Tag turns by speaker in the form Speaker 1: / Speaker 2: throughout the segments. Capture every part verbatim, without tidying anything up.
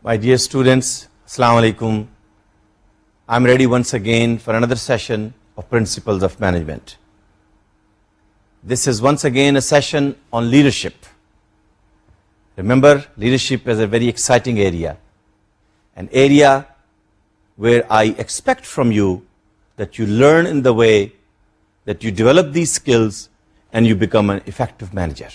Speaker 1: My dear students, Assalamu alaikum. I'm ready once again for another session of Principles of Management. This is once again a session on leadership. Remember, leadership is a very exciting area, an area where I expect from you that you learn in the way that you develop these skills and you become an effective manager.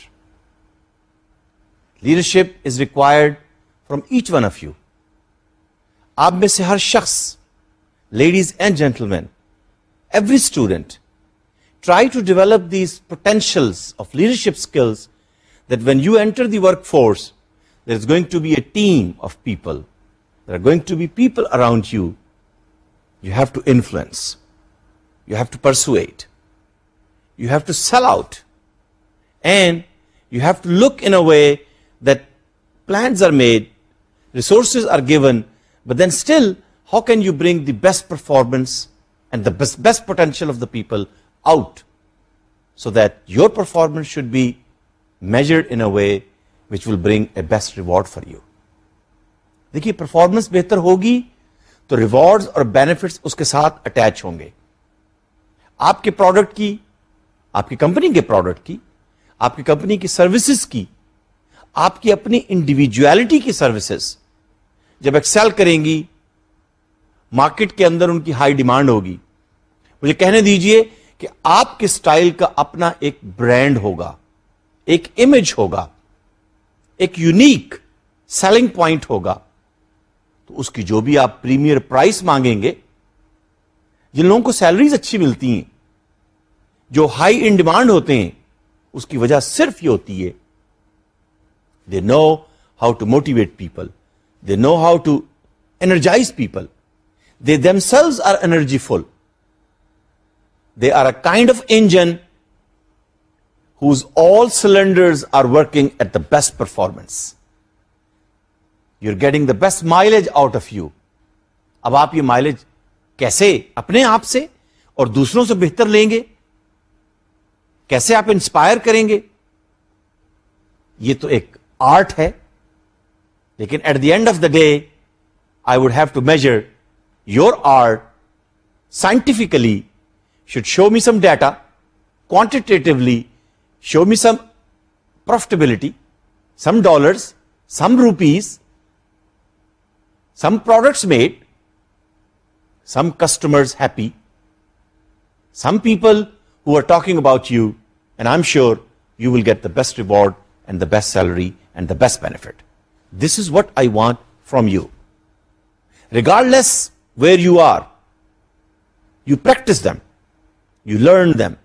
Speaker 1: Leadership is required from each one of you. आप में से हर शख्स, ladies and gentlemen, every student, try to develop these potentials of leadership skills that when you enter the workforce, there's going to be a team of people. There are going to be people around you. You have to influence. You have to persuade. You have to sell out. And you have to look in a way that plans are made, resources are given, but then still, how can you bring the best performance and the best, best potential of the people out so that your performance should be measured in a way which will bring a best reward for you. देखिए, performance बेहतर होगी तो rewards और benefits उसके साथ attach होंगे. आपके product की, आपकी company के product की, आपकी company की services की, आपकी अपनी इंडिविजुअलिटी की सर्विसेज जब एक्सेल करेंगी, मार्केट के अंदर उनकी हाई डिमांड होगी, मुझे कहने दीजिए कि आपके स्टाइल का अपना एक ब्रांड होगा, एक इमेज होगा, एक यूनिक सेलिंग पॉइंट होगा, तो उसकी जो भी आप प्रीमियर प्राइस मांगेंगे, जिन लोगों को सैलरीज अच्छी मिलती हैं, जो हाई इन डिमांड होते हैं, उसकी वजह सिर्फ ये होती है, they know how to motivate people. They know how to energize people. They themselves are energyful. They are a kind of engine whose all cylinders are working at the best performance. You're getting the best mileage out of you. अब आप ये mileage कैसे अपने आप से और दूसरों से बेहतर लेंगे, कैसे आप इंस्पायर करेंगे, ये तो एक आर्ट है. लेकिन at the end of the day I would have to measure your art scientifically, should show me some data, quantitatively show me some profitability, some dollars, some rupees, some products made, some customers happy, some people who are talking about you, and I am sure you will get the best reward and the best salary and the best benefit. This is what I want from you. Regardless where you are, you practice them, you learn them,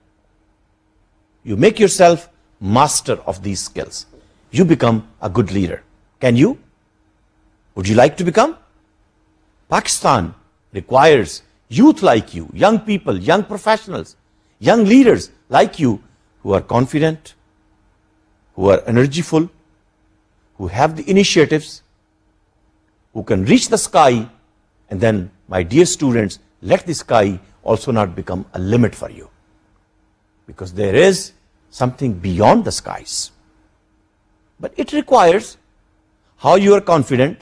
Speaker 1: you make yourself master of these skills. You become a good leader. Can you? Would you like to become? Pakistan requires youth like you, young people, young professionals, young leaders like you who are confident, who are energyful, who have the initiatives, who can reach the sky, and then, my dear students, let the sky also not become a limit for you. Because there is something beyond the skies. But it requires how you are confident,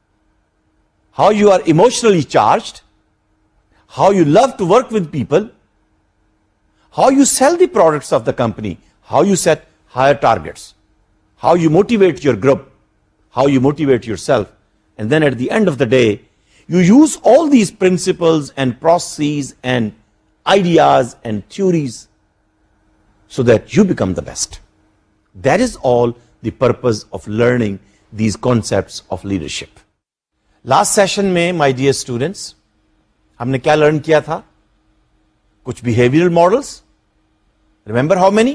Speaker 1: how you are emotionally charged, how you love to work with people, how you sell the products of the company, how you set higher targets, how you motivate your group, how you motivate yourself, and then at the end of the day, you use all these principles and processes and ideas and theories so that you become the best. That is all the purpose of learning these concepts of leadership. Last session में, my dear students, हमने क्या learn किया था? कुछ behavioral models. Remember how many?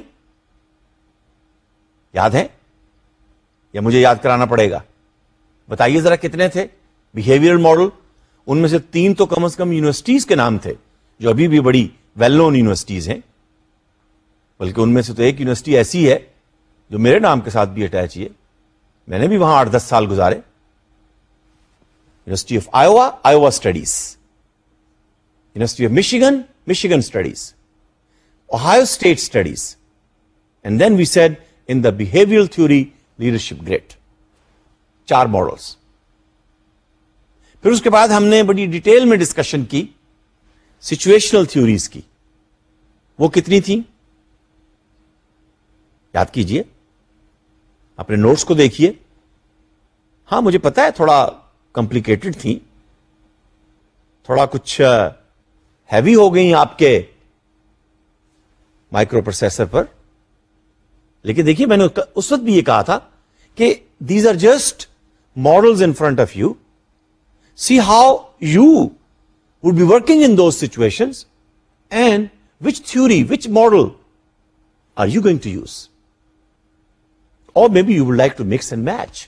Speaker 1: याद है या मुझे याद कराना पड़ेगा? बताइए जरा कितने थे बिहेवियरल मॉडल. उनमें से तीन तो कम से कम यूनिवर्सिटीज के नाम थे जो अभी भी बड़ी वेल नोन यूनिवर्सिटीज हैं, बल्कि उनमें से तो एक यूनिवर्सिटी ऐसी है जो मेरे नाम के साथ भी अटैच है. मैंने भी वहां आठ दस साल गुजारे. University of Iowa, Iowa studies. University of Michigan, Michigan studies. Ohio state studies. And then we said in the behavioral theory leadership grid. Four models. फिर उसके बाद हमने बड़ी डिटेल में डिस्कशन की सिचुएशनल थ्योरीज की। वो कितनी थी याद कीजिए, अपने नोट्स को देखिए। हां मुझे पता है थोड़ा कॉम्प्लिकेटेड थी, थोड़ा कुछ हैवी हो गई आपके माइक्रो प्रोसेसर पर, लेकिन देखिए मैंने उस वक्त भी ये कहा था कि these are just models in front of you, see how you would be working in those situations and which theory, which model are you going to use, or maybe you would like to mix and match.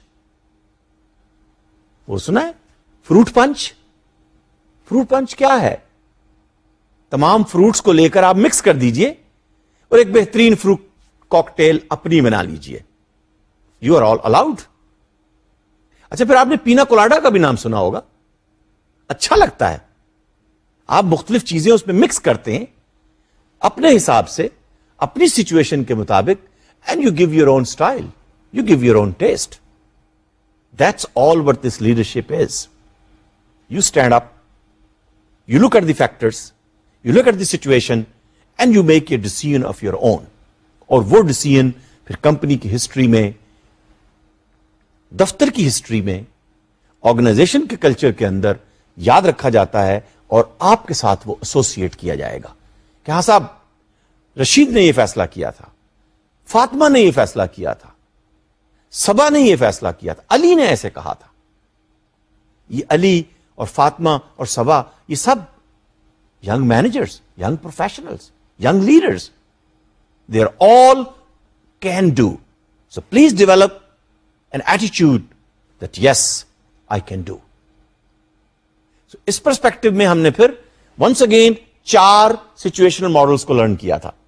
Speaker 1: वो सुना है fruit punch? Fruit punch क्या है? तमाम fruits को लेकर आप mix कर दीजिए और एक बेहतरीन फ्रूट कॉकटेल अपनी बना लीजिए। You are all allowed. अच्छा, फिर आपने पीना कोलाडा का भी नाम सुना होगा, अच्छा लगता है। आप मुख्तलिफ चीजें उसमें मिक्स करते हैं अपने हिसाब से, अपनी सिचुएशन के मुताबिक, and you give your own style, you give your own taste. That's all what this leadership is. You stand up, you look at the factors, you look at the situation, and you make a decision of your own. और वो decision फिर company की history में, दफ्तर की history में, organisation के culture के अंदर याद रखा जाता है और आपके साथ वो एसोसिएट किया जाएगा कि हाँ साहब, रशीद ने ये फैसला किया था, फातिमा ने ये फैसला किया था, सबा ने यह फैसला किया था, अली ने ऐसे कहा था। ये अली और फातिमा और सबा, ये सब young managers, young professionals, young leaders, they are all can do. So please develop an attitude that yes I can do. So इस पर्सपेक्टिव में हमने फिर वंस अगेन चार सिचुएशनल मॉडल्स को लर्न किया था।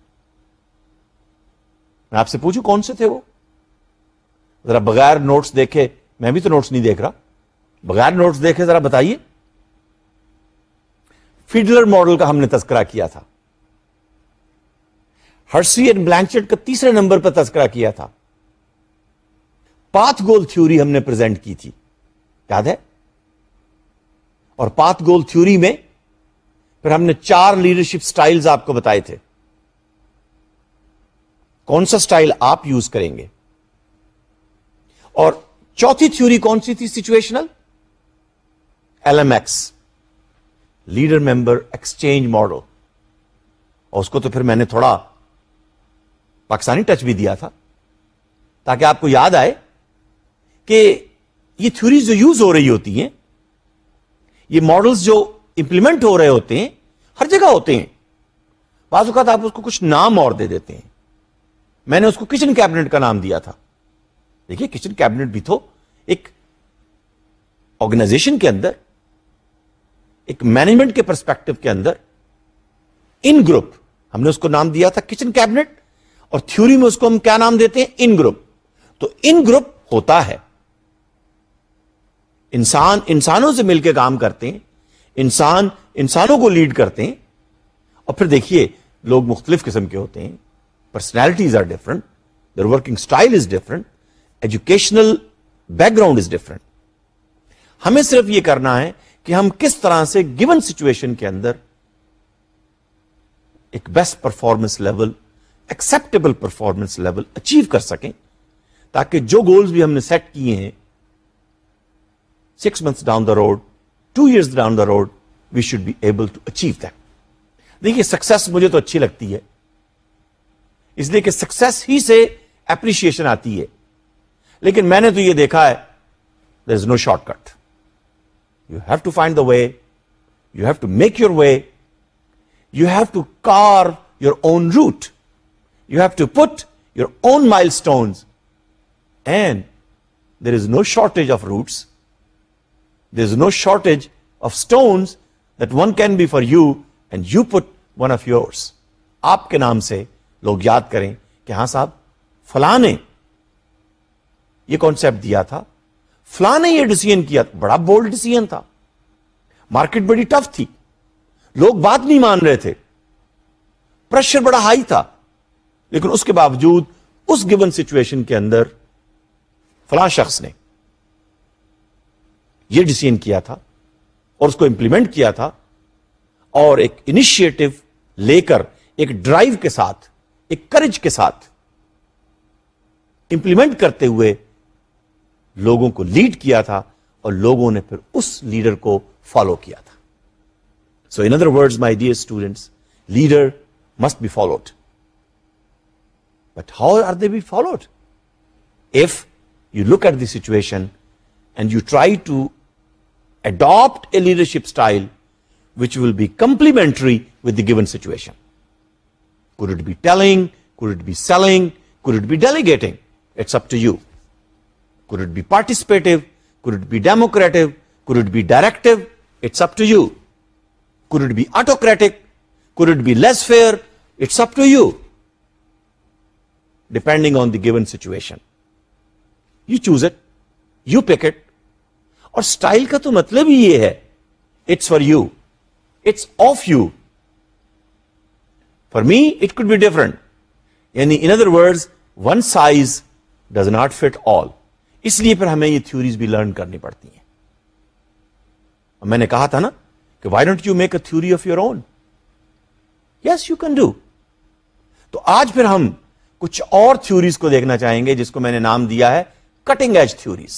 Speaker 1: मैं आपसे पूछूं कौन से थे वो? जरा बगैर नोट्स देखे, मैं भी तो नोट्स नहीं देख रहा, बगैर नोट्स देखे जरा बताइए। फीडलर मॉडल का हमने तस्करा किया था, हर्शी एंड ब्लैंचेट का तीसरे नंबर पर तस्करा किया था, पाथ गोल थ्योरी हमने प्रेजेंट की थी, याद है? और पाथ गोल थ्योरी में फिर हमने चार लीडरशिप स्टाइल्स आपको बताए थे, कौन सा स्टाइल आप यूज करेंगे। और चौथी थ्योरी कौन सी थी? Situational, L M X, leader member exchange model. और उसको तो फिर मैंने थोड़ा पाकिस्तानी टच भी दिया था ताकि आपको याद आए कि ये थ्योरीज जो यूज हो रही होती हैं, ये मॉडल्स जो इंप्लीमेंट हो रहे होते हैं, हर जगह होते हैं। बाज़ औक़ात आप उसको कुछ नाम और दे देते हैं। मैंने उसको किचन कैबिनेट का नाम दिया था। देखिए, किचन कैबिनेट भी तो एक ऑर्गेनाइजेशन के अंदर, एक मैनेजमेंट के पर्सपेक्टिव के अंदर, इन ग्रुप, हमने उसको नाम दिया था किचन कैबिनेट, और थ्योरी में उसको हम क्या नाम देते हैं? In group. तो इन ग्रुप होता है इंसान इंसानों से मिलकर काम करते हैं, इंसान इंसानों को लीड करते हैं। और फिर देखिए, लोग मुख्तलिफ किस्म के होते हैं, personalities are different, their working style is different, educational background is different. हमें सिर्फ यह करना है कि हम किस तरह से गिवन सिचुएशन के अंदर एक best performance level, acceptable performance level achieve कर सकें, ताकि जो गोल्स भी हमने सेट किए हैं, six months down the road, two years down the road, we should be able to achieve that. देखिए, सक्सेस मुझे तो अच्छी लगती है, इसलिए कि सक्सेस ही से एप्रिशिएशन आती है। लेकिन मैंने तो यह देखा है, there is no shortcut. You have to find the way, you have to make your way, you have to carve your own route, you have to put your own milestones, and there is no shortage of routes, there is no shortage of stones that one can be for you and you put one of yours. आपके नाम से लोग याद करें कि हां साहब, फलां ने ये कॉन्सेप्ट दिया था, फलां ने ये डिसीजन किया, बड़ा बोल्ड डिसीजन था, मार्केट बड़ी टफ थी, लोग बात नहीं मान रहे थे, प्रेशर बड़ा हाई था, लेकिन उसके बावजूद उस गिवन सिचुएशन के अंदर फलां शख्स ने यह डिसीजन किया था और उसको इंप्लीमेंट किया था, और एक इनिशिएटिव लेकर, एक ड्राइव के साथ, एक करेज के साथ इंप्लीमेंट करते हुए लोगों को लीड किया था, और लोगों ने फिर उस लीडर को फॉलो किया था. So in other words, my dear students, leader must be followed. But how are they be followed? If you look at the situation and you try to adopt a leadership style which will be complementary with the given situation. Could it be telling? Could it be selling? Could it be delegating? It's up to you. Could it be participative? Could it be democratic? Could it be directive? It's up to you. Could it be autocratic? Could it be less fair? It's up to you. Depending on the given situation. You choose it, you pick it. और style का तो मतलब ही ये है, it's for you, it's of you. For me, it could be different. यानी in other words, one size does not fit all. इसलिए फिर हमें ये थ्योरीज भी लर्न करनी पड़ती हैं. और मैंने कहा था ना कि why don't you make a theory of your own? Yes, you can do. तो आज फिर हम कुछ और थ्योरीज को देखना चाहेंगे, जिसको मैंने नाम दिया है cutting edge theories,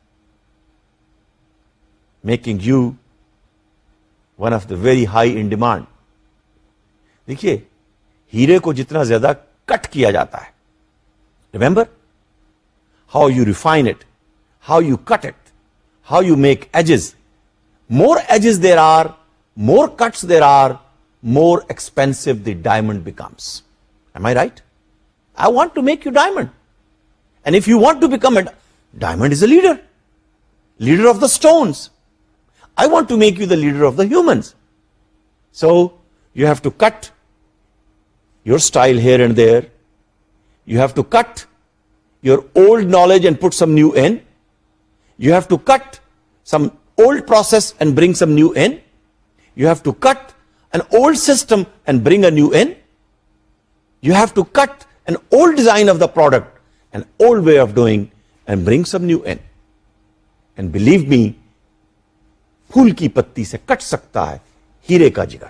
Speaker 1: making you one of the very high in demand. देखिए, हीरे को जितना ज्यादा कट किया जाता है, remember how you refine it, how you cut it, how you make edges. More edges there are, more cuts there are, more expensive the diamond becomes. Am I right? I want to make you diamond. And if you want to become a diamond, is a leader, leader of the stones. I want to make you the leader of the humans. So you have to cut your style here and there. You have to cut your old knowledge and put some new in. You have to cut some old process and bring some new in. You have to cut an old system and bring a new in. You have to cut an old design of the product, an old way of doing, and bring some new in. And believe me, फूल की पत्ती से cut सकता है हीरे का जिगर.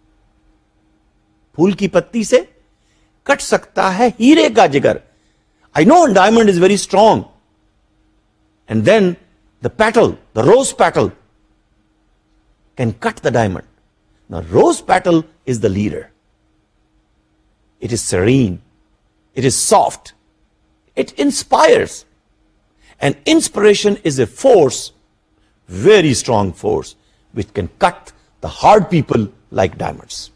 Speaker 1: फूल की पत्ती से कट सकता है हीरे का जिगर. I know diamond is very strong. And then the petal, the rose petal, can cut the diamond. Now, rose petal is the leader. It is serene. It is soft. It inspires. And inspiration is a force, very strong force, which can cut the hard people like diamonds.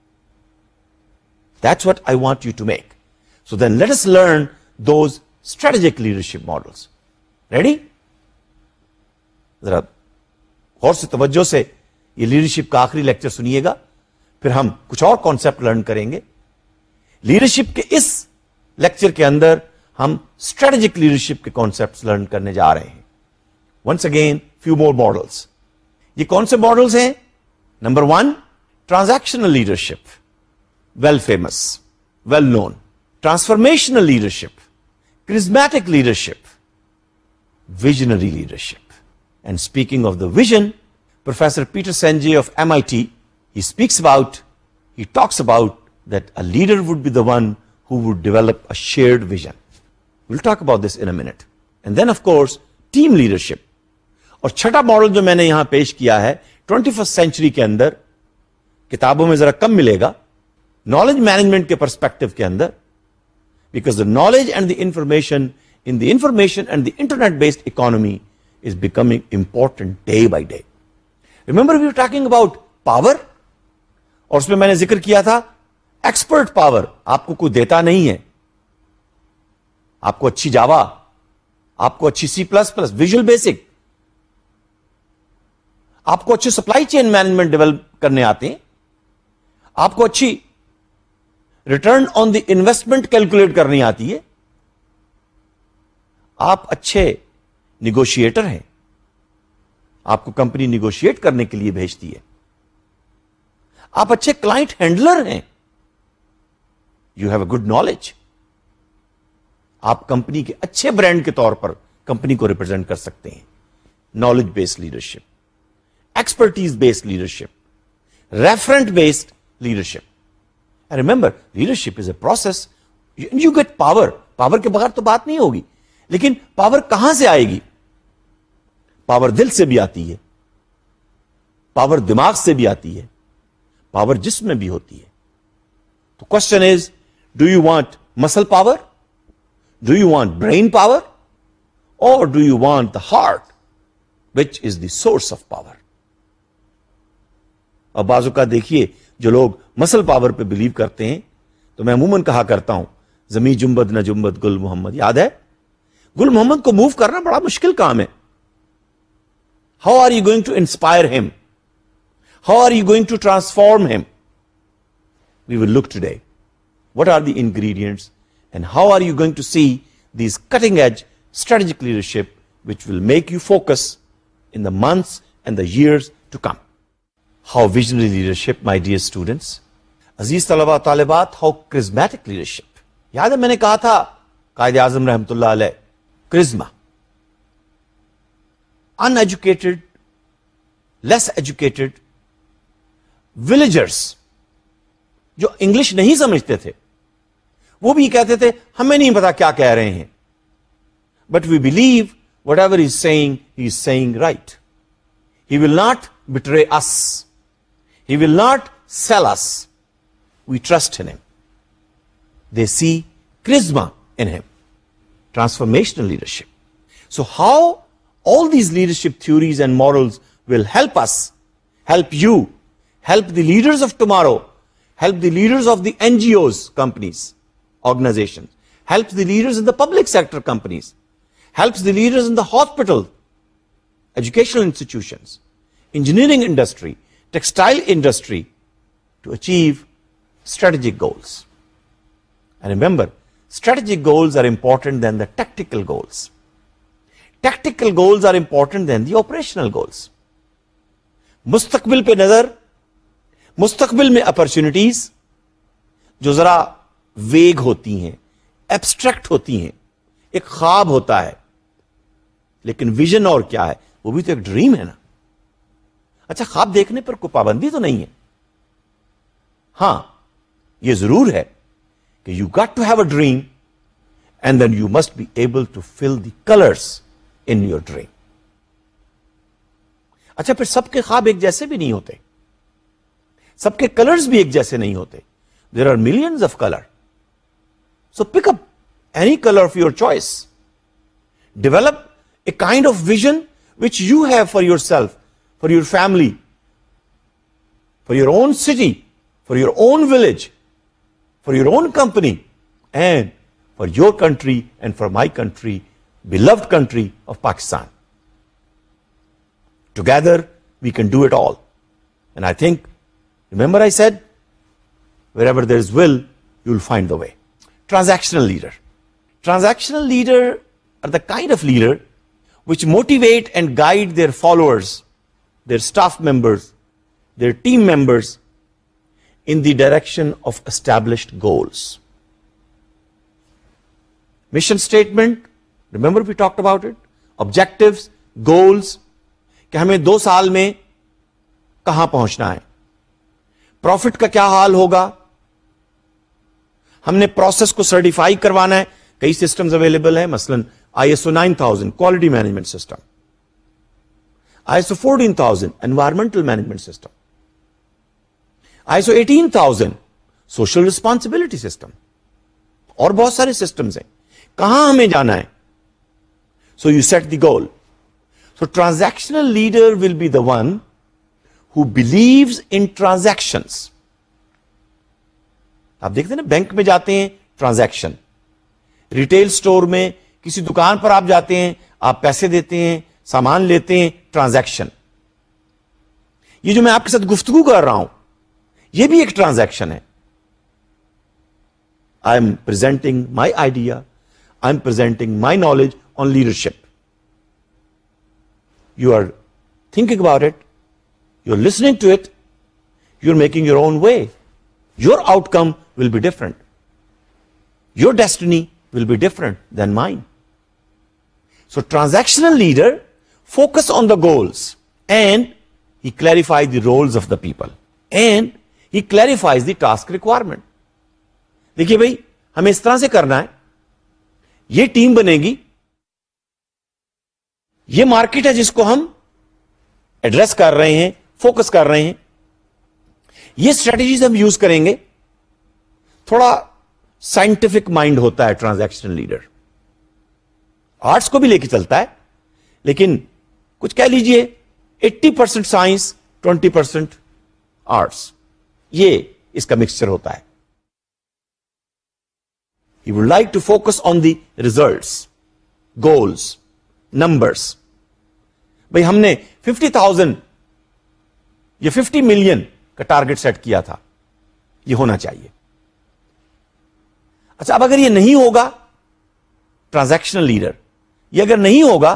Speaker 1: That's what I want you to make. So then let us learn those strategic leadership models. Ready? जरा गौर से तवज्जो से ये leadership का आखिरी lecture सुनिएगा, फिर हम कुछ और कॉन्सेप्ट लर्न करेंगे. लीडरशिप के इस लेक्चर के अंदर हम स्ट्रेटेजिक लीडरशिप के कॉन्सेप्ट्स लर्न करने जा रहे हैं. Once again few more models. ये कौन से मॉडल्स हैं? Number one, transactional leadership, well famous, well known. Transformational leadership, charismatic leadership, visionary leadership. And speaking of the vision, Professor Peter Senge of M I T, he speaks about, he talks about that a leader would be the one who would develop a shared vision. We'll talk about this in a minute. And then of course, team leadership. और छठा model जो मैंने यहां पेश किया है, twenty first century के अंदर किताबों में जरा कम मिलेगा, नॉलेज मैनेजमेंट के पर्सपेक्टिव के अंदर, because the knowledge and the information in the information and the internet based economy is becoming important day by day. Remember we were talking about power, और उसमें मैंने जिक्र किया था एक्सपर्ट पावर आपको कोई देता नहीं है. आपको अच्छी जावा, आपको अच्छी C plus plus, visual basic, आपको अच्छी सप्लाई चेन मैनेजमेंट डेवलप करने आते हैं, आपको अच्छी return on the investment calculate करनी आती है, आप अच्छे निगोशिएटर हैं, आपको कंपनी निगोशिएट करने के लिए भेजती है, आप अच्छे क्लाइंट हैंडलर हैं, you have a good knowledge, आप कंपनी के अच्छे ब्रांड के तौर पर कंपनी को रिप्रेजेंट कर सकते हैं. Knowledge based leadership, expertise-based leadership, referent-based leadership. And remember, leadership is a process. You, you get power. Power के बगैर तो बात नहीं होगी. लेकिन पावर कहां से आएगी? पावर दिल से भी आती है, पावर दिमाग से भी आती है, पावर जिस्म में भी होती है. तो question is, do you want muscle power? Do you want brain power? और do you want the heart which is the source of power? अब बाजू का देखिए, जो लोग मसल पावर पे बिलीव करते हैं, तो मैं अमूमन कहा करता हूं, जमी जुम्बद न जुम्बद गुल मोहम्मद. याद है? गुल मोहम्मद को मूव करना बड़ा मुश्किल काम है. How are you going to inspire him? How are you going to transform him? We will look today. What are the ingredients and how are you going to see these cutting edge strategic leadership which will make you focus in the months and the years to come? How visionary leadership, my dear students. Aziz talaba talibat, how charismatic leadership. याद है मैंने कहा था कायद आजम रहमतुल्लाह अलैह, charisma. Uneducated, less educated villagers जो English नहीं समझते थे, वो भी कहते थे हमें नहीं पता क्या कह रहे हैं, but we believe whatever is saying, he is saying right. He will not betray us, he will not sell us. We trust in him. They see charisma in him. Transformational leadership. So how all these leadership theories and morals will help us, help you, help the leaders of tomorrow, help the leaders of the N G Os, companies, organizations, helps the leaders in the public sector companies, helps the leaders in the hospital, educational institutions, engineering industry, textile industry to achieve strategic goals. And remember, strategic goals are important than the tactical goals. Tactical goals are important than the operational goals. मुस्तकबिल पे नजर, मुस्तकबिल में opportunities जो जरा वेग होती हैं, एब्स्ट्रैक्ट होती हैं, एक ख्वाब होता है, लेकिन विजन और क्या है, वो भी तो एक ड्रीम है ना. अच्छा, ख्वाब देखने पर कोई पाबंदी तो नहीं है. हां, ये जरूर है कि you got to have a dream and then you must be able to fill the colours in your dream. अच्छा, फिर सबके ख्वाब एक जैसे भी नहीं होते, सबके कलर्स भी एक जैसे नहीं होते. There are millions of colour. So pick up any colour of your choice. Develop a kind of vision which you have for yourself, for your family, for your own city, for your own village, for your own company, and for your country and for my country, beloved country of Pakistan. Together we can do it all. And I think, remember I said, wherever there is will, you will find the way. Transactional leader. Transactional leader are the kind of leader which motivate and guide their followers, their staff members, their team members in the direction of established goals. Mission statement, remember we talked about it? Objectives, goals, कि हमें दो साल में कहां पहुंचना है, profit का क्या हाल होगा, हमने प्रोसेस को सर्टिफाई करवाना है. कई सिस्टम्स अवेलेबल है, मसलन I S O nine thousand quality management system, I S O fourteen thousand environmental management system, I S O eighteen thousand social responsibility system, और बहुत सारे systems हैं. कहां हमें जाना है? So you set the goal. So transactional leader will be the one who believes in transactions. आप देखते हैं ना, बैंक में जाते हैं, ट्रांजैक्शन. रिटेल स्टोर में किसी दुकान पर आप जाते हैं, आप पैसे देते हैं, सामान लेते हैं, ट्रांजैक्शन. ये जो मैं आपके साथ गुफ्तगू कर रहा हूं, ये भी एक ट्रांजैक्शन है. I am presenting my idea, I am presenting my knowledge on leadership. You are thinking about it, you are listening to it, you are making your own way. Your outcome will be different. Your destiny will be different than mine. So transactional leader focus on the goals and he clarifies the roles of the people and he clarifies the task requirement. देखिए भाई, हमें इस तरह से करना है, ये team बनेगी, ये मार्केट है जिसको हम एड्रेस कर रहे हैं, फोकस कर रहे हैं, ये स्ट्रेटेजीज हम यूज करेंगे. थोड़ा साइंटिफिक माइंड होता है ट्रांजैक्शनल लीडर, आर्ट्स को भी लेके चलता है, लेकिन कुछ कह लीजिए अस्सी परसेंट साइंस, बीस परसेंट आर्ट्स, ये इसका मिक्सचर होता है. He would like to focus on the results, goals, numbers. भाई हमने फिफ्टी थाउजेंड या फिफ्टी मिलियन का टारगेट सेट किया था, ये होना चाहिए. अच्छा, अब अगर ये नहीं होगा, ट्रांजैक्शनल लीडर, ये अगर नहीं होगा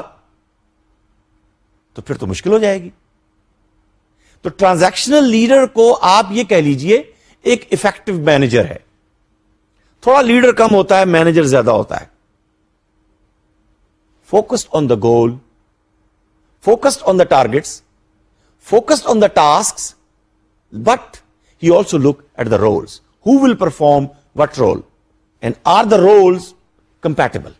Speaker 1: तो फिर तो मुश्किल हो जाएगी. तो ट्रांजैक्शनल लीडर को आप ये कह लीजिए एक इफेक्टिव मैनेजर है. थोड़ा लीडर कम होता है, मैनेजर ज्यादा होता है. Focused on the goal, focused on the targets, focused on the tasks, but he also look at the roles. Who will perform what role and are the roles compatible?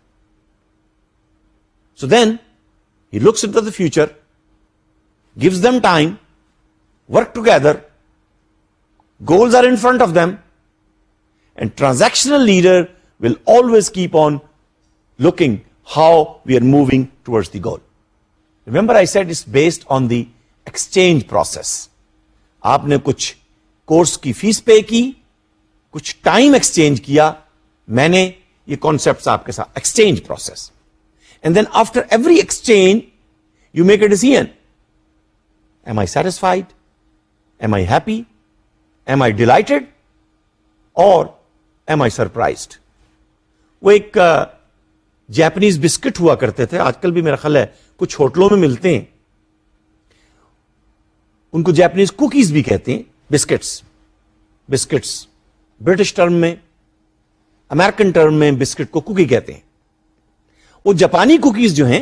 Speaker 1: So then he looks into the future, gives them time, work together, goals are in front of them, and transactional leader will always keep on looking how we are moving towards the goal. Remember I said it's based on the exchange process. आपने कुछ course की fees पे की, कुछ time exchange किया, मैंने ये concepts आपके साथ, exchange process, and then after every exchange you make a decision. Am I satisfied, am I happy, am I delighted, और एम आई सरप्राइज्ड. वो एक जापानीज बिस्किट हुआ करते थे, आजकल भी मेरा ख्याल है कुछ होटलों में मिलते हैं, उनको जापानीज कुकीज भी कहते हैं. बिस्किट्स, बिस्किट्स ब्रिटिश टर्म में, अमेरिकन टर्म में बिस्किट को कुकी कहते हैं. वो जापानी कुकीज जो हैं,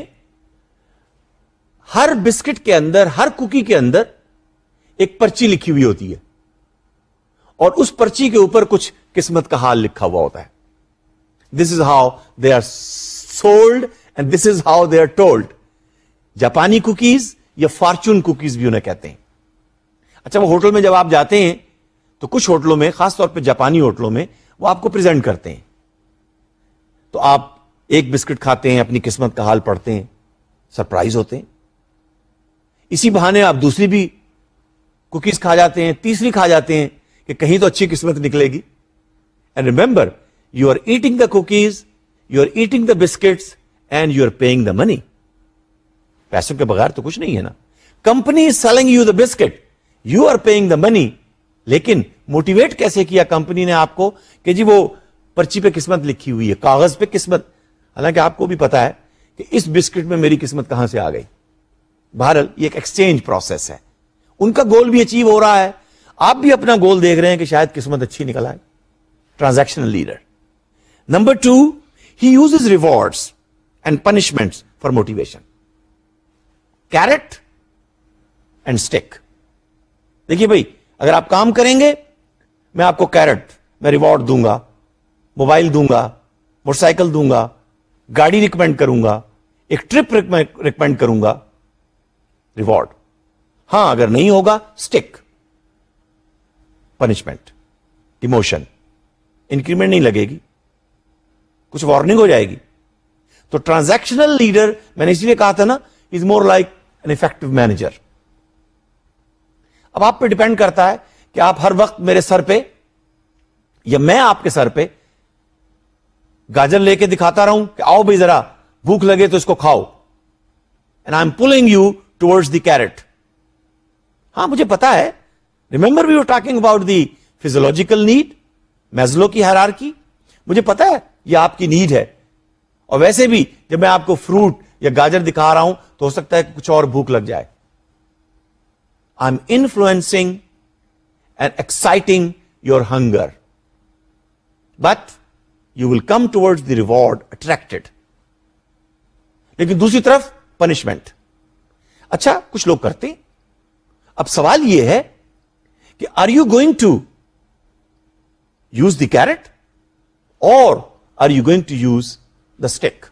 Speaker 1: हर बिस्किट के अंदर, हर कुकी के अंदर एक पर्ची लिखी हुई होती है, और उस पर्ची के ऊपर कुछ किस्मत का हाल लिखा हुआ होता है. This is how they are sold and this is how they are told. जापानी कुकीज या फॉर्चून कुकीज भी उन्हें कहते हैं. अच्छा, वो होटल में जब आप जाते हैं तो कुछ होटलों में, खासतौर पे जापानी होटलों में, वो आपको प्रेजेंट करते हैं. तो आप एक बिस्किट खाते हैं, अपनी किस्मत का हाल पढ़ते हैं, सरप्राइज होते हैं. इसी बहाने आप दूसरी भी कुकीज खा जाते हैं, तीसरी खा जाते हैं कि कहीं तो अच्छी किस्मत निकलेगी. And remember, you are eating the cookies, you are eating the biscuits and you are paying the money. पैसों के बगैर तो कुछ नहीं है ना. Company is selling you the biscuit, you are paying the money. लेकिन मोटिवेट कैसे किया कंपनी ने आपको कि जी वो पर्ची पे किस्मत लिखी हुई है, कागज पे किस्मत. हालांकि आपको भी पता है कि इस बिस्किट में मेरी किस्मत कहां से आ गई. बहरहाल ये एक एक्सचेंज प्रोसेस है. उनका गोल भी अचीव हो रहा है, आप भी अपना गोल देख रहे हैं कि शायद किस्मत अच्छी निकल आए. Transactional leader. Number two, he uses rewards and punishments for motivation. Carrot and stick. देखिए भाई, अगर आप काम करेंगे, मैं आपको कैरेट, मैं रिवॉर्ड दूंगा, मोबाइल दूंगा, मोटरसाइकिल दूंगा, गाड़ी रिकमेंड करूंगा, एक ट्रिप रिकमेंड करूंगा, रिवॉर्ड. हां, अगर नहीं होगा, स्टिक, पनिशमेंट, डिमोशन, इंक्रीमेंट नहीं लगेगी, कुछ वार्निंग हो जाएगी. तो ट्रांजैक्शनल लीडर, मैंने इसलिए कहा था ना, is more like an effective manager. अब आप पे डिपेंड करता है कि आप हर वक्त मेरे सर पे या मैं आपके सर पे गाजर लेके दिखाता रहूं कि आओ भाई जरा भूख लगे तो इसको खाओ, and I am pulling you towards the carrot. हां, मुझे पता है, remember we were talking about the physiological need, Maslow की हायरार्की. मुझे पता है ये आपकी नीड है, और वैसे भी जब मैं आपको फ्रूट या गाजर दिखा रहा हूं तो हो सकता है कि कुछ और भूख लग जाए. I'm influencing and exciting your hunger, but you will come towards the reward attracted. लेकिन दूसरी तरफ पनिशमेंट. अच्छा, कुछ लोग करते हैं, अब सवाल यह है कि are you going to use the carrot और are you going to use the stick?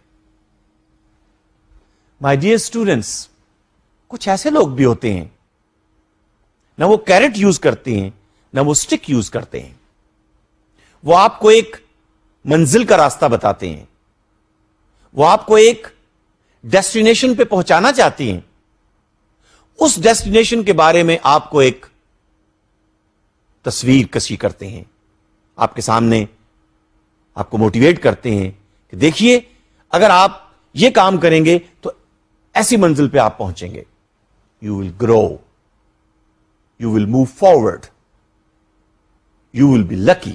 Speaker 1: My dear students, कुछ ऐसे लोग भी होते हैं ना वो कैरेट यूज करते हैं ना वो स्टिक यूज करते हैं। वो आपको एक मंजिल का रास्ता बताते हैं, वो आपको एक डेस्टिनेशन पे पहुंचाना चाहती हैं, उस डेस्टिनेशन के बारे में आपको एक तस्वीर कशी करते हैं, आपके सामने आपको मोटिवेट करते हैं कि देखिए अगर आप ये काम करेंगे तो ऐसी मंजिल पे आप पहुंचेंगे। You will grow, you will move forward, you will be lucky.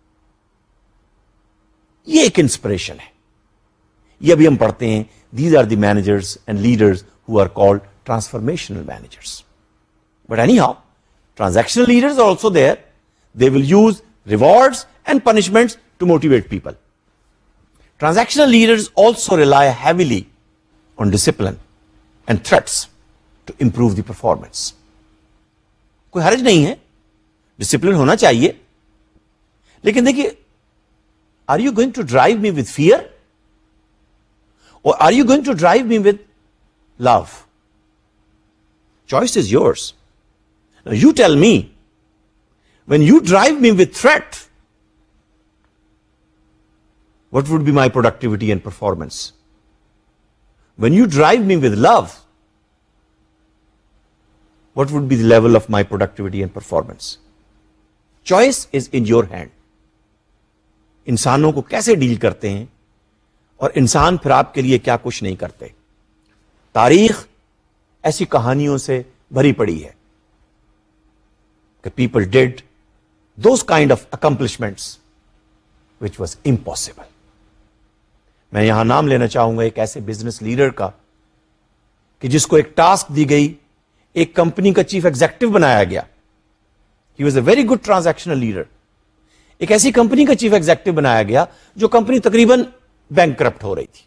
Speaker 1: ये एक इंस्पिरेशन है। ये अभी हम पढ़ते हैं, these are the managers and leaders who are called transformational managers. But anyhow, transactional leaders are also there. They will use rewards and punishments to motivate people. Transactional leaders also rely heavily on discipline and threats to improve the performance. कोई हर्ज नहीं है, discipline होना चाहिए, लेकिन देखिए, are you going to drive me with fear or are you going to drive me with love? Choice is yours. Now you tell me, when you drive me with threat, what would be my productivity and performance? When you drive me with love, what would be the level of my productivity and performance? Choice is in your hand. इंसानों को कैसे deal करते हैं और इंसान फिर आपके लिए क्या कुछ नहीं करते। तारीख ऐसी कहानियों से भरी पड़ी है कि people did those kind of accomplishments which was impossible. मैं यहां नाम लेना चाहूंगा एक ऐसे बिजनेस लीडर का कि जिसको एक टास्क दी गई, एक कंपनी का चीफ एग्जीक्यूटिव बनाया गया। He was a very good transactional leader. एक ऐसी कंपनी का चीफ एग्जीक्यूटिव बनाया गया जो कंपनी तकरीबन बैंकक्रप्ट हो रही थी।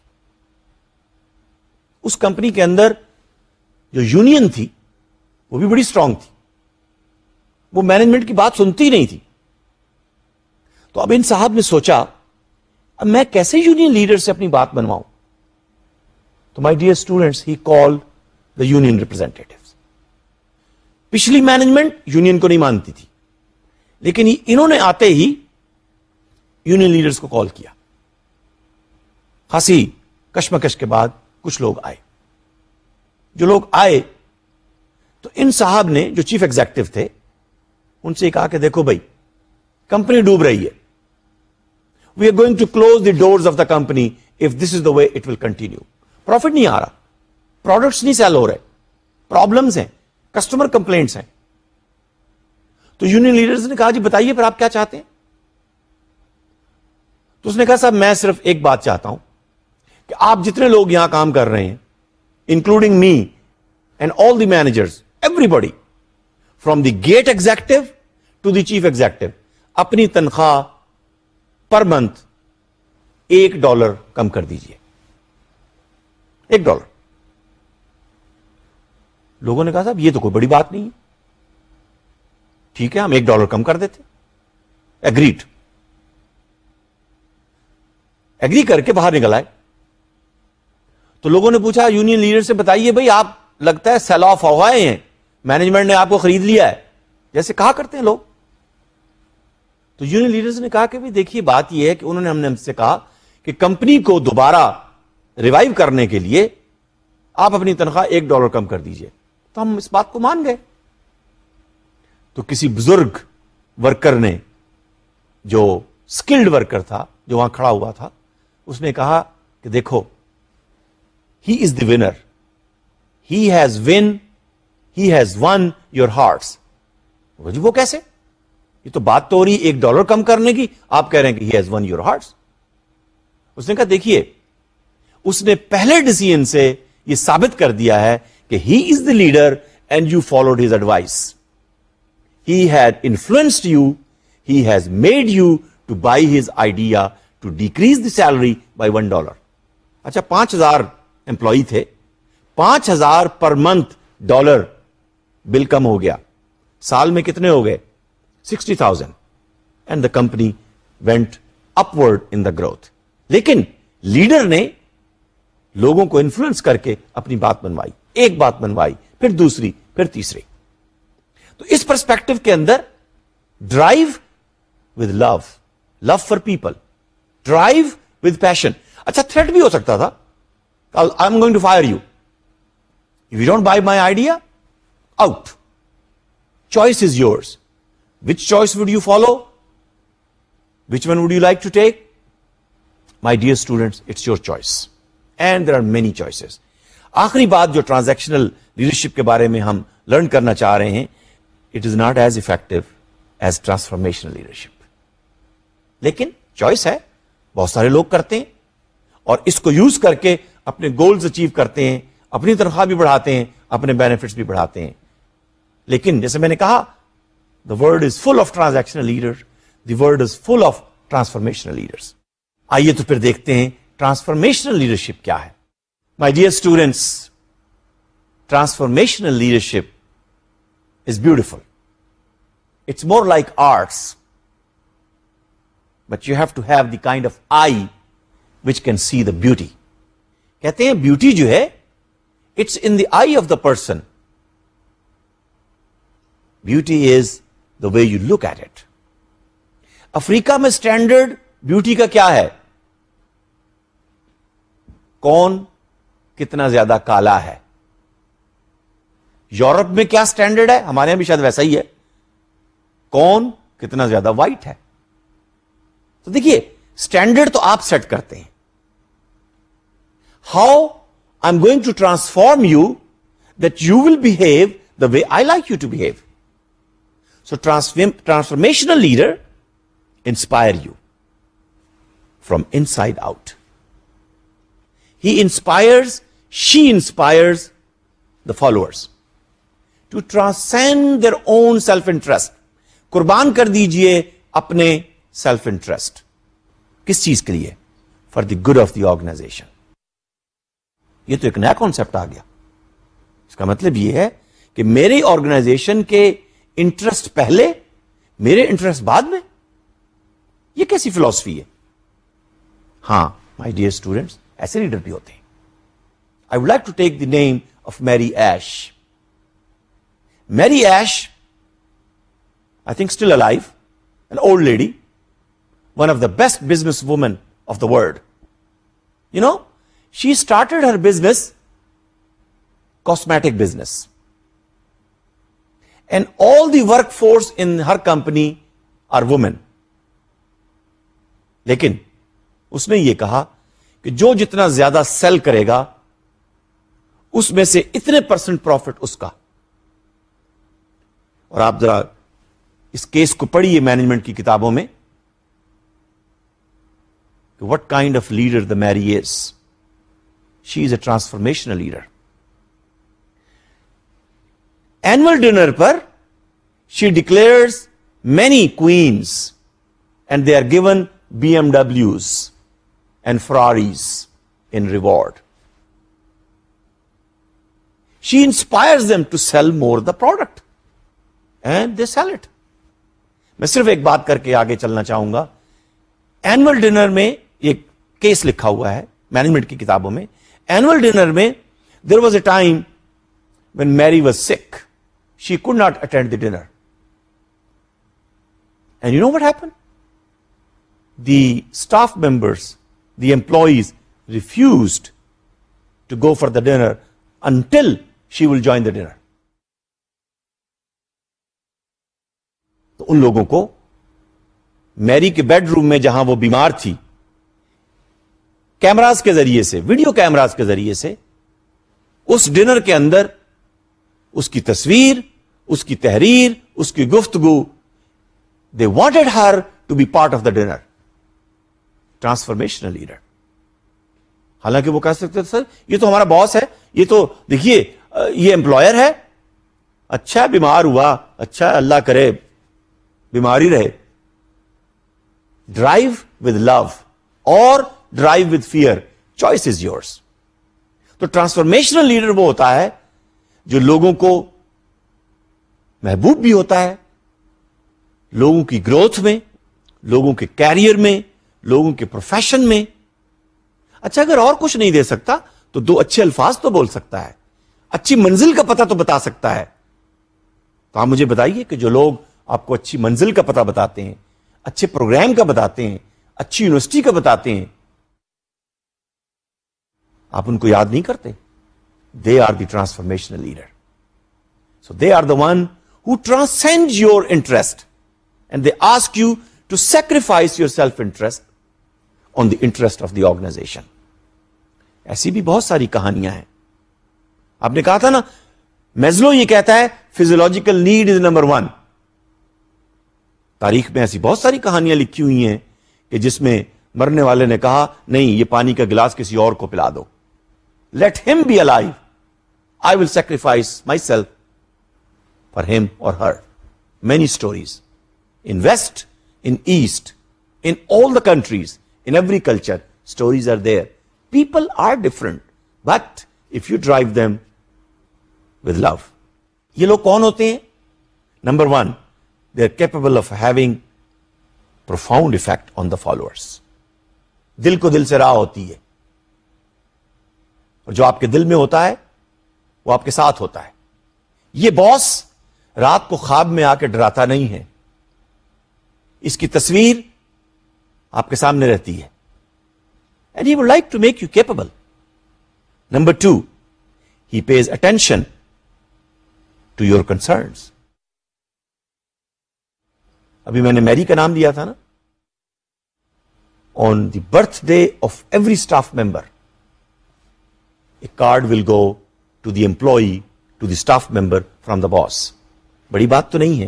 Speaker 1: उस कंपनी के अंदर जो यूनियन थी वो भी बड़ी स्ट्रांग थी, वो मैनेजमेंट की बात सुनती नहीं थी। तो अब इन साहब ने सोचा, अब मैं कैसे यूनियन लीडर से अपनी बात बनवाऊं? तो my dear students, he called the union representatives. पिछली मैनेजमेंट यूनियन को नहीं मानती थी, लेकिन इन्होंने आते ही यूनियन लीडर्स को कॉल किया। खासी कश्मकश के बाद कुछ लोग आए। जो लोग आए तो इन साहब ने, जो चीफ एग्जीक्यूटिव थे, उनसे कहा कि देखो भाई, कंपनी डूब रही है, we are going to close the doors of the company if this is the way it will continue. Profit नहीं आ रहा, प्रोडक्ट्स नहीं सेल हो रहे, प्रॉब्लम्स हैं, कस्टमर कंप्लेंट्स हैं। तो यूनियन लीडर्स ने कहा, जी बताइए फिर आप क्या चाहते हैं? तो उसने कहा, साहब मैं सिर्फ एक बात चाहता हूं कि आप जितने लोग यहां काम कर रहे हैं, including me and all the managers, everybody from the gate executive to the chief executive, अपनी तनख्वाह पर मंथ एक डॉलर कम कर दीजिए। एक डॉलर। लोगों ने कहा, साहब ये तो कोई बड़ी बात नहीं है, ठीक है हम एक डॉलर कम कर देते। एग्रीड। एग्री करके बाहर निकल आए। तो लोगों ने पूछा यूनियन लीडर से, बताइए भाई, आप लगता है सेल ऑफ हो गए हैं, मैनेजमेंट ने आपको खरीद लिया है, जैसे कहा करते हैं लोग। तो यूनियन लीडर्स ने कहा कि भाई देखिए, बात यह है कि उन्होंने हमने हमसे कहा कि कंपनी को दोबारा रिवाइव करने के लिए आप अपनी तनख्वाह एक डॉलर कम कर दीजिए। तो हम इस बात को मान गए। तो किसी बुजुर्ग वर्कर ने, जो स्किल्ड वर्कर था, जो वहां खड़ा हुआ था, उसने कहा कि देखो, he is the winner, he has win, he has won your hearts. वो कैसे? ये तो बात तो हो रही एक डॉलर कम करने की, आप कह रहे हैं कि he has won your hearts. उसने कहा देखिए, उसने पहले डिसीजन से यह साबित कर दिया है कि he is the leader and you followed his advice. He had influenced you, he has made you to buy his idea to decrease the salary by one dollar. अच्छा, पांच हजार एम्प्लॉई थे, पांच हजार पर मंथ डॉलर बिल कम हो गया, साल में कितने हो गए? Sixty thousand, and the company went upward in the growth. लेकिन लीडर ने लोगों को इन्फ्लुएंस करके अपनी बात बनवाई, एक बात बनवाई, फिर दूसरी, फिर तीसरी। तो इस पर्सपेक्टिव के अंदर drive with love, love for people, drive with passion. अच्छा, थ्रेट भी हो सकता था, I am going to fire you if you don't buy my idea, out. Choice is yours. Which choice would you follow? Which one would you like to take? My dear students, it's your choice, and there are many choices. आखिरी बात जो transactional leadership के बारे में हम learn करना चाह रहे हैं, it is not as effective as transformational leadership. लेकिन चॉइस है, बहुत सारे लोग करते हैं और इसको यूज करके अपने गोल्स अचीव करते हैं, अपनी तनख्वाह भी बढ़ाते हैं, अपने बेनिफिट्स भी बढ़ाते हैं। लेकिन जैसे मैंने कहा, the world is full of transactional leaders, the world is full of transformational leaders. आइए तो फिर देखते हैं ट्रांसफॉर्मेशनल लीडरशिप क्या है। My dear students, transformational leadership is beautiful. It's more like arts. But you have to have the kind of eye which can see the beauty. कहते हैं beauty जो है, it's in the eye of the person. Beauty is the way you look at it. Africa में standard beauty का क्या है? कौन कितना ज्यादा काला है। यूरोप में क्या स्टैंडर्ड है? हमारे यहां भी शायद वैसा ही है, कौन कितना ज्यादा वाइट है। तो देखिए, स्टैंडर्ड तो आप सेट करते हैं। How I am going to transform you that you will behave the way I like you to behave. So transformational leader inspire you from inside out. He inspires, she inspires the followers to transcend their own self-interest. कुर्बान कर दीजिए अपने self interest. किस चीज के लिए? For the good of the organization. ये तो एक नया कॉन्सेप्ट आ गया। इसका मतलब यह है कि मेरे ऑर्गेनाइजेशन के इंटरेस्ट पहले, मेरे इंटरेस्ट बाद में। यह कैसी फिलॉसफी है? हां माय डियर स्टूडेंट्स, ऐसे लीडर भी होते हैं। I would like to take the name of Mary Ash. Mary Ash, I think still alive, an old lady, one of the best businesswomen of the world. You know, she started her business, cosmetic business. And all the workforce in her company are women. लेकिन उसने ये कहा कि जो जितना ज्यादा cell करेगा, उसमें से इतने परसेंट प्रॉफिट उसका। और आप जरा इस केस को पढ़िए मैनेजमेंट की किताबों में, what kind of leader the Mary is. She is a transformational leader. Annual dinner पर she declares many queens and they are given BMWs and Ferraris in reward. She inspires them to sell more the product and they sell it. मैं सिर्फ एक बात करके आगे चलना चाहूंगा। Annual dinner में एक केस लिखा हुआ है मैनेजमेंट की किताबों में। एनुअल डिनर में there was a time when Mary was sick, she could not attend the dinner, and you know what happened? The staff members, the employees refused to go for the dinner until she will join the dinner. तो उन लोगों को Mary के bedroom में जहां वो बीमार थी, कैमरास के जरिए से, वीडियो कैमरास के जरिए से उस डिनर के अंदर उसकी तस्वीर, उसकी तहरीर, उसकी गुफ्तगू, they wanted her to be part of the dinner. Transformational leader. हालांकि वो कह सकते थे सर ये तो हमारा बॉस है, ये तो देखिए ये एम्प्लॉयर है, अच्छा बीमार हुआ, अच्छा अल्लाह करे बीमारी रहे. ड्राइव विद लव और drive with fear, choice is yours. तो ट्रांसफॉर्मेशनल लीडर वो होता है जो लोगों को महबूब भी होता है लोगों की ग्रोथ में, लोगों के कैरियर में, लोगों के प्रोफेशन में। अच्छा, अगर और कुछ नहीं दे सकता तो दो अच्छे अल्फाज तो बोल सकता है, अच्छी मंजिल का पता तो बता सकता है। तो आप मुझे बताइए कि जो लोग आपको अच्छी मंजिल का पता बताते हैं, अच्छे प्रोग्राम का बताते हैं, अच्छी यूनिवर्सिटी का बताते हैं, आप उनको याद नहीं करते? They are the transformational leader. So they are the one who transcend your interest and they ask you to sacrifice your self-interest on the interest of the organization. ऐसी भी बहुत सारी कहानियां हैं. आपने कहा था ना, मैस्लो ये कहता है physiological need is number one. तारीख में ऐसी बहुत सारी कहानियां लिखी हुई हैं कि जिसमें मरने वाले ने कहा, नहीं, ये पानी का गिलास किसी और को पिला दो. Let him be alive, I will sacrifice myself for him or her. Many stories. In West, in East, in all the countries, in every culture, stories are there. People are different, but if you drive them with love. ये लोग कौन होते हैं? Number one, they are capable of having profound effect on the followers. दिल को दिल से राह होती है, और जो आपके दिल में होता है वो आपके साथ होता है. ये बॉस रात को ख्वाब में आके डराता नहीं है, इसकी तस्वीर आपके सामने रहती है. And he would like to make you capable. Number two, he pays attention to your concerns. अभी मैंने मैरी का नाम दिया था ना. On the birthday of every staff member, a card will go to the employee, to the staff member from the boss. बड़ी बात तो नहीं है,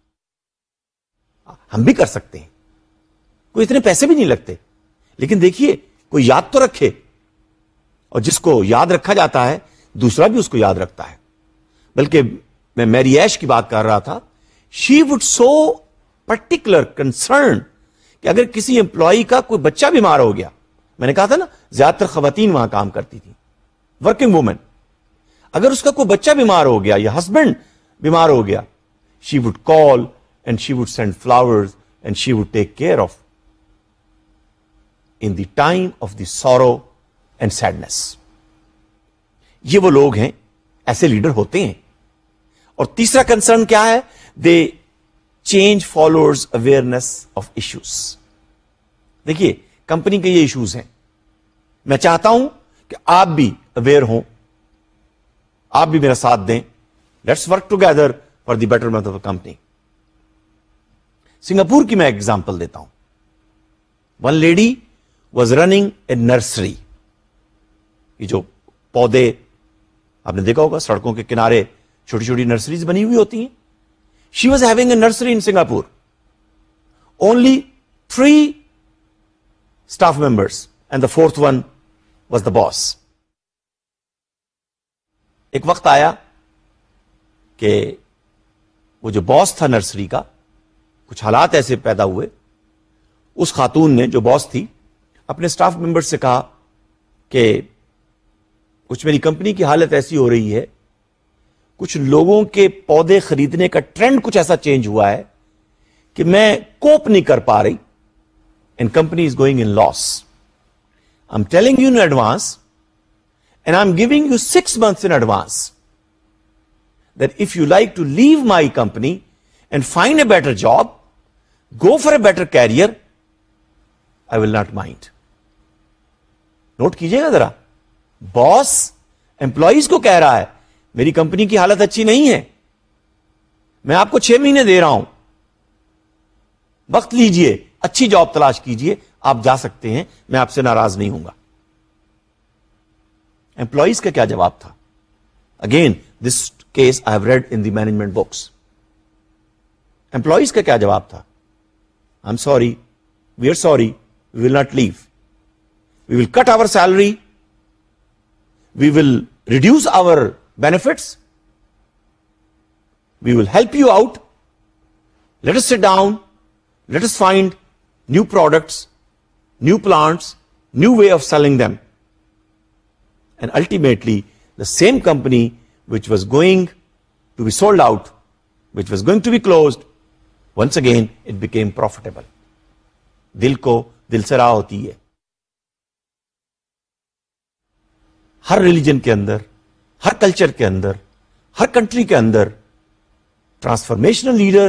Speaker 1: हम भी कर सकते हैं, कोई इतने पैसे भी नहीं लगते. लेकिन देखिए, कोई याद तो रखे, और जिसको याद रखा जाता है दूसरा भी उसको याद रखता है. बल्कि मैं मैरी ऐश की बात कर रहा था. She would so particular concern कि अगर किसी एम्प्लॉई का कोई बच्चा बीमार हो गया, मैंने कहा था ना ज्यादातर खवातीन वहां काम करती थी, वर्किंग वुमेन, अगर उसका कोई बच्चा बीमार हो गया या हस्बैंड बीमार हो गया, she would call and she would send flowers and she would take care of in the time of the sorrow and sadness. ये वो लोग हैं, ऐसे लीडर होते हैं. और तीसरा कंसर्न क्या है? They change followers awareness of issues. देखिए, कंपनी के ये इश्यूज हैं, मैं चाहता हूं कि आप भी अवेयर हों, आप भी मेरा साथ दें. Let's work together for the betterment of the company. Singapore की मैं एग्जांपल देता हूं. One lady was running a nursery. ये जो पौधे आपने देखा होगा सड़कों के किनारे छोटी छोटी नर्सरीज बनी हुई होती हैं. She was having a nursery in Singapore. Only three staff members and the fourth one was the boss. एक वक्त आया कि वो जो बॉस था नर्सरी का, कुछ हालात ऐसे पैदा हुए, उस खातून ने जो बॉस थी अपने स्टाफ मेंबर से कहा कि कुछ मेरी कंपनी की हालत ऐसी हो रही है, कुछ लोगों के पौधे खरीदने का ट्रेंड कुछ ऐसा चेंज हुआ है कि मैं कोप नहीं कर पा रही, and company is going in loss. I am telling you in advance and I am giving you six months in advance that if you like to leave my company and find a better job, go for a better career, I will not mind. Note कीजिएगा जरा, boss employees को कह रहा है मेरी company की हालत अच्छी नहीं है, मैं आपको छह महीने दे रहा हूं, वक्त लीजिए, अच्छी जॉब तलाश कीजिए, आप जा सकते हैं, मैं आपसे नाराज नहीं हूंगा. एम्प्लॉइज का क्या जवाब था? Again this case I have read in the management books. Employees का क्या जवाब था? I am sorry, we are sorry, we will not leave, we will cut our salary, we will reduce our benefits, we will help you out, let us sit down, let us find new products, new plants, new way of selling them. And ultimately, the same company which was going to be sold out which was going to be closed, once again it became profitable. दिल को दिल से राह होती है. हर religion के अंदर, हर culture के अंदर, हर कंट्री के अंदर transformational leader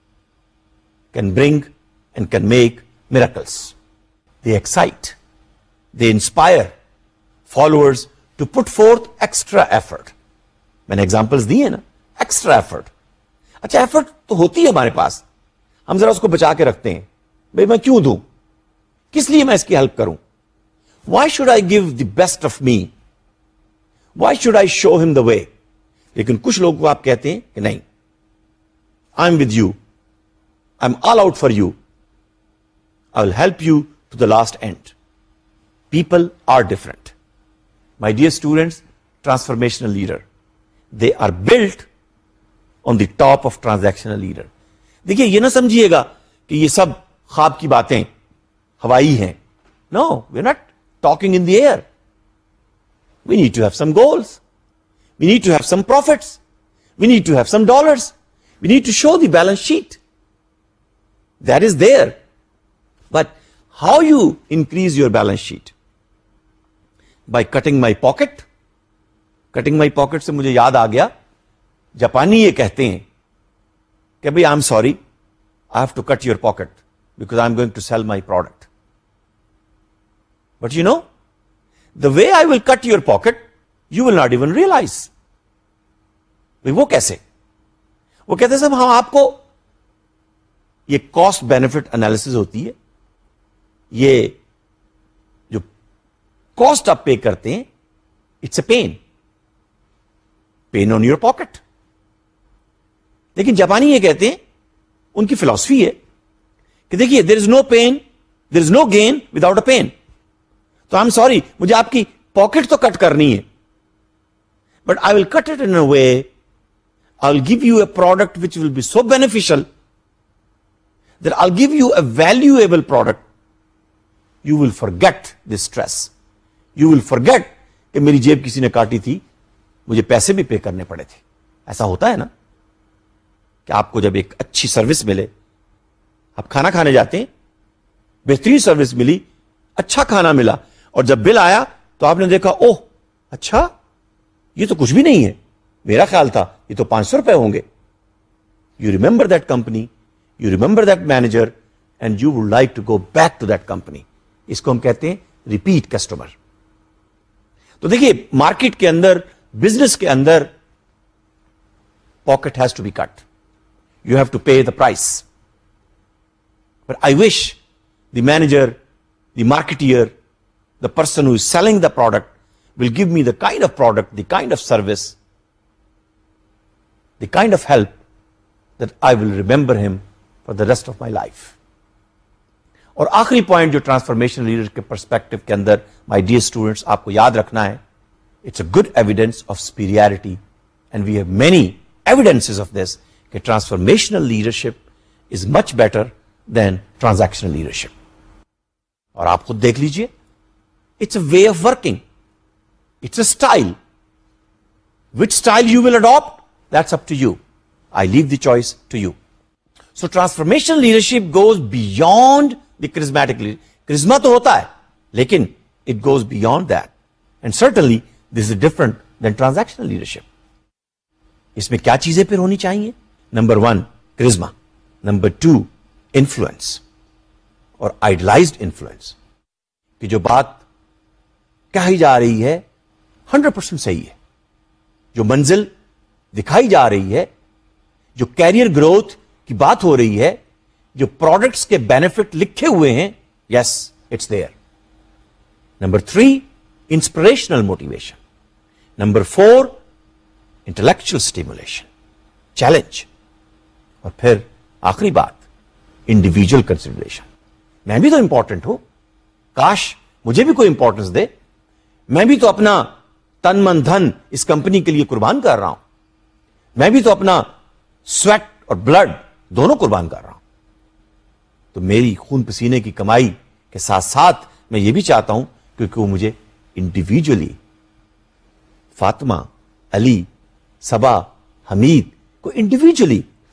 Speaker 1: can bring and can make miracles. They excite, they inspire followers to put forth extra effort. मैंने एग्जांपल्स दिए ना, एक्स्ट्रा एफर्ट. अच्छा, एफर्ट तो होती है हमारे पास, हम जरा उसको बचा के रखते हैं. भाई मैं क्यों दूं, किस लिए मैं इसकी हेल्प करूं? Why should I give the best of me, why should I show him the way. लेकिन कुछ लोगों को आप कहते हैं कि नहीं, I am with you, I am all out for you, I will help you to the last end. People are different. My dear students, transformational leader, they are built on the top of transactional leader. देखिए, ये ना समझिएगा कि ये सब ख्वाब की बातें हवाई हैं. No, we're not talking in the air. We need to have some goals. We need to have some profits. We need to have some dollars. We need to show the balance sheet. That is there. But how you increase your balance sheet? By cutting my pocket? Cutting my pocket से मुझे याद आ गया, जापानी ये कहते हैं कि भाई I am sorry, I have to cut your pocket because I am going to sell my product. But you know, the way I will cut your pocket you will not even realize. भाई वो कैसे? वो कहते हैं साहब, हम आपको, ये कॉस्ट बेनिफिट एनालिसिस होती है, ये जो कॉस्ट आप पे करते हैं, it's a pain pain on your pocket. लेकिन जापानी ये कहते हैं, उनकी फिलॉसफी है कि देखिए, there is no pain, there is no gain without a pain. तो आई एम सॉरी, मुझे आपकी पॉकेट तो कट करनी है, but I will cut it in a way, I will give you a product which will be so beneficial that I will give you a valuable product. You will forget this stress. You will forget कि मेरी जेब किसी ने काटी थी, मुझे पैसे भी पे करने पड़े थे. ऐसा होता है ना कि आपको जब एक अच्छी सर्विस मिले, आप खाना खाने जाते हैं, बेहतरीन सर्विस मिली, अच्छा खाना मिला, और जब बिल आया तो आपने देखा, ओह अच्छा, ये तो कुछ भी नहीं है, मेरा ख्याल था ये तो पांच सौ रुपए होंगे. You remember that company, you remember that manager, and you would like to go back to that company. इसको हम कहते हैं रिपीट कस्टमर. तो देखिए, मार्केट के अंदर, बिजनेस के अंदर, pocket has to be cut. You have to pay the price. But I wish the manager, the marketeer, the person who is selling the product will give me the kind of product, the kind of service, the kind of help that I will remember him for the rest of my life. और आखिरी point जो transformation leader के perspective के अंदर, my dear students, आपको याद रखना है, it's a good evidence of superiority, and we have many evidences of this, कि transformational leadership is much better than transactional leadership. और आप खुद देख लीजिए, it's a way of working, it's a style. Which style you will adopt, that's up to you. I leave the choice to you. So transformational leadership goes beyond the charismatic leader. Charisma तो होता है, लेकिन it goes beyond that. And certainly this is different than transactional leadership. इसमें क्या चीजें फिर होनी चाहिए? Number one, charisma. Number two, influence. और idealized influence. कि जो बात कही जा रही है हंड्रेड परसेंट सही है, जो मंजिल दिखाई जा रही है, जो कैरियर ग्रोथ की बात हो रही है, जो प्रोडक्ट्स के बेनिफिट लिखे हुए हैं, yes it's there. Number three, inspirational motivation. Number four, intellectual stimulation, challenge. और फिर आखिरी बात, इंडिविजुअल कंसिडरेशन. मैं भी तो इंपॉर्टेंट हूं, काश मुझे भी कोई इंपॉर्टेंस दे. मैं भी तो अपना तन मन धन इस कंपनी के लिए कुर्बान कर रहा हूं. मैं भी तो अपना स्वेट और ब्लड दोनों कुर्बान कर रहा हूं. तो मेरी खून पसीने की कमाई के साथ साथ मैं ये भी चाहता हूं, क्योंकि वो मुझे इंडिविजुअली, फातिमा, अली, सबा, हमीद को इंडिविजुअली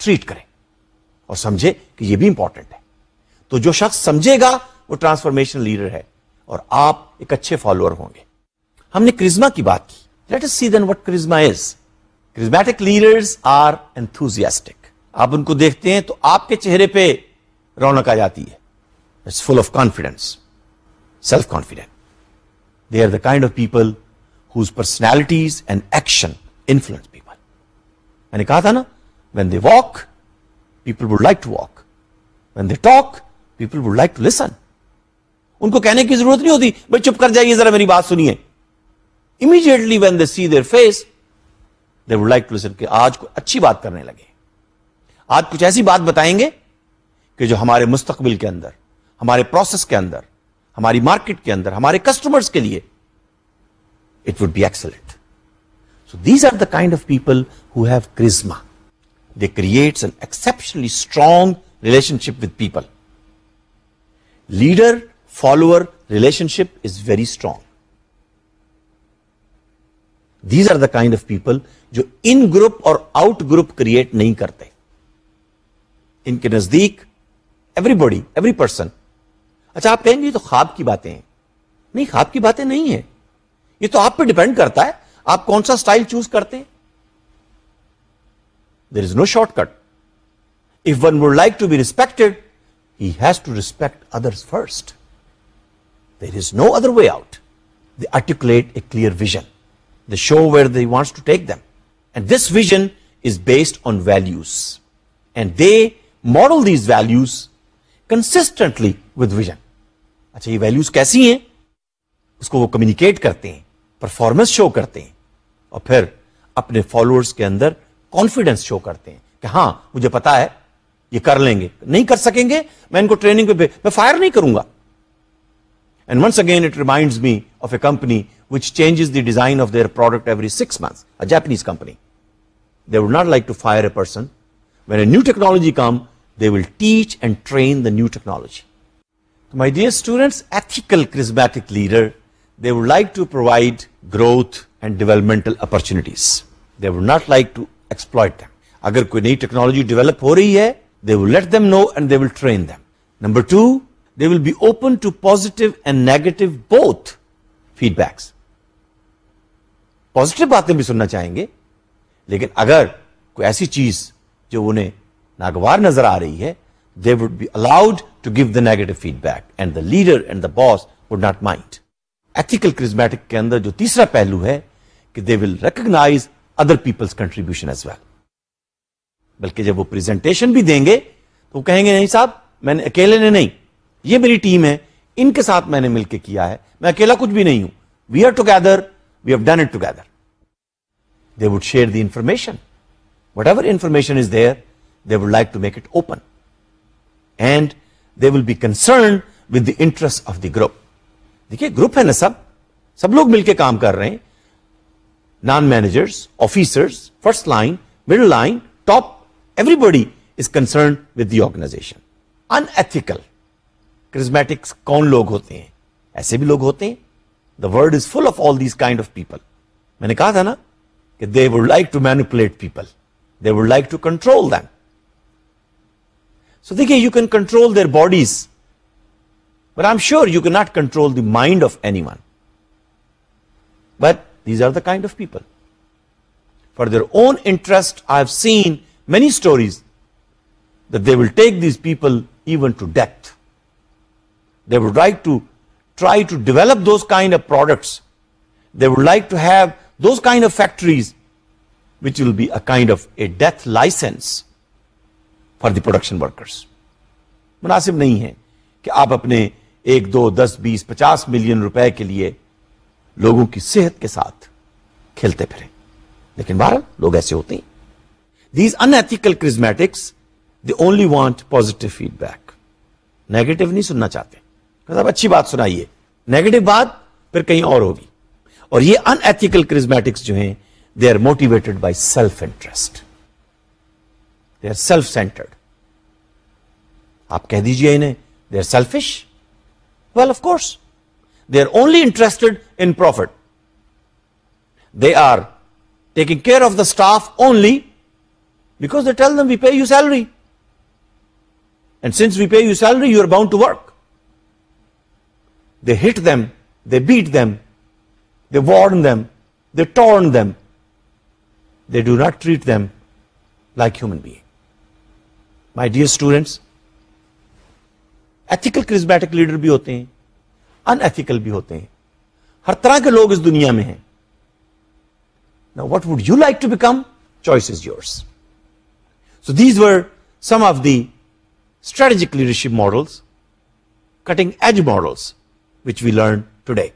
Speaker 1: ट्रीट करें और समझे कि यह भी इंपॉर्टेंट है। तो जो शख्स समझेगा वो ट्रांसफॉर्मेशन लीडर है और आप एक अच्छे फॉलोअर होंगे। हमने क्रिज्मा की बात की। Let us see then what charisma is. Charismatic leaders are enthusiastic. आप उनको देखते हैं तो आपके चेहरे पे रौनक आ जाती है। It's full of confidence, self confident. They are the kind of people whose personalities and action influence people. मैंने कहा था ना, when they walk people would like to walk, when they talk people would like to listen. उनको कहने की जरूरत नहीं होती, भाई चुप कर जाइए जरा मेरी बात सुनिए। Immediately when they see their face they would like to listen कि आज को अच्छी बात करने लगे, आज कुछ ऐसी बात बताएंगे कि जो हमारे मुस्तकबिल के अंदर, हमारे प्रोसेस के अंदर, हमारी मार्केट के अंदर, हमारे कस्टमर्स के लिए it would be excellent. So these are the kind of people who have charisma. They creates an exceptionally strong relationship with people. Leader follower relationship is very strong. These are the kind of people जो in group और out group create नहीं करते। इनके नजदीक everybody, every person. अच्छा, आप कहेंगे तो ख्वाब की बातें हैं। नहीं, ख्वाब की बातें नहीं है, ये तो आप पे डिपेंड करता है आप कौन सा स्टाइल चूज करते हैं। There is no shortcut. If one would like to be respected he has to respect others first. There is no other way out. They articulate a clear vision. They show where they wants to take them. And this vision is based on values. And they model these values consistently with vision. अच्छा, ये values कैसी हैं? उसको वो communicate करते हैं, performance show करते हैं और फिर अपने followers के अंदर confidence show करते हैं कि हाँ, मुझे पता है ये कर लेंगे। नहीं कर सकेंगे, मैं इनको ट्रेनिंग पे मैं फायर नहीं करूंगा। And once again, it reminds me of a company which changes the design of their product every six months, a Japanese company. They would not like to fire a person. When a new technology comes, they will teach and train the new technology. So my dear students, ethical charismatic leader, they would like to provide growth and developmental opportunities. They would not like to exploit them. अगर कोई नई technology develop हो रही है, they will let them know and they will train them. Number two, they will be open to positive and negative both feedbacks. Positive बातें भी सुनना चाहेंगे, लेकिन अगर कोई ऐसी चीज जो उन्हें नागवार नजर आ रही है, they would be allowed to give the negative feedback and the leader and the boss would not mind. Ethical charismatic के अंदर जो तीसरा पहलू है कि they will recognize other people's contribution as well. बल्कि जब वो प्रेजेंटेशन भी देंगे तो वो कहेंगे नहीं साहब, मैंने अकेले ने नहीं, ये मेरी टीम है, इनके साथ मैंने मिलकर किया है, मैं अकेला कुछ भी नहीं हूं। We are together, we have done it together. They would share the information, whatever information is there, they would like to make it open and they will be concern with the interest of the group. देखिए, group है ना, सब सब लोग मिलकर काम कर रहे हैं। Non managers, officers, first line, middle line, top, everybody is concern with the organization. Unethical charismatics कौन लोग होते हैं? ऐसे भी लोग होते हैं। The world is full of all these kind of people. मैंने कहा था ना कि they would like to manipulate people. They would like to control them. So देखिए, you can control their bodies, but I'm sure you cannot control the mind of anyone. But these are the kind of people. For their own interest, I have seen many stories that they will take these people even to death. They would like to try to develop those kind of products. They would like to have those kind of factories which will be a kind of a death license for the production workers. मुनासिब नहीं है कि आप अपने एक, दो, दस, बीस, पचास मिलियन रुपए के लिए लोगों की सेहत के साथ खेलते फिरें। लेकिन बहरहाल लोग ऐसे होते हैं। These unethical charismatics, they only want positive feedback. Negative नहीं सुनना चाहते। मतलब अच्छी बात सुनाइए, नेगेटिव बात फिर कहीं और होगी। और ये अनएथिकल charismatics जो हैं, they are motivated by self interest, they are self centred. आप कह दीजिए इन्हें they are selfish, well of course they are only interested in profit. They are taking care of the staff only Because they tell them, we pay you salary. And since we pay you salary, you are bound to work. They hit them, they beat them, they warn them, they taunt them. They do not treat them like human beings. My dear students, ethical charismatic leader भी होते हैं, unethical भी होते हैं. हर तरह के लोग इस दुनिया में हैं. Now what would you like to become? Choice is yours. So these were some of the strategic leadership models, cutting edge models, which we learned today.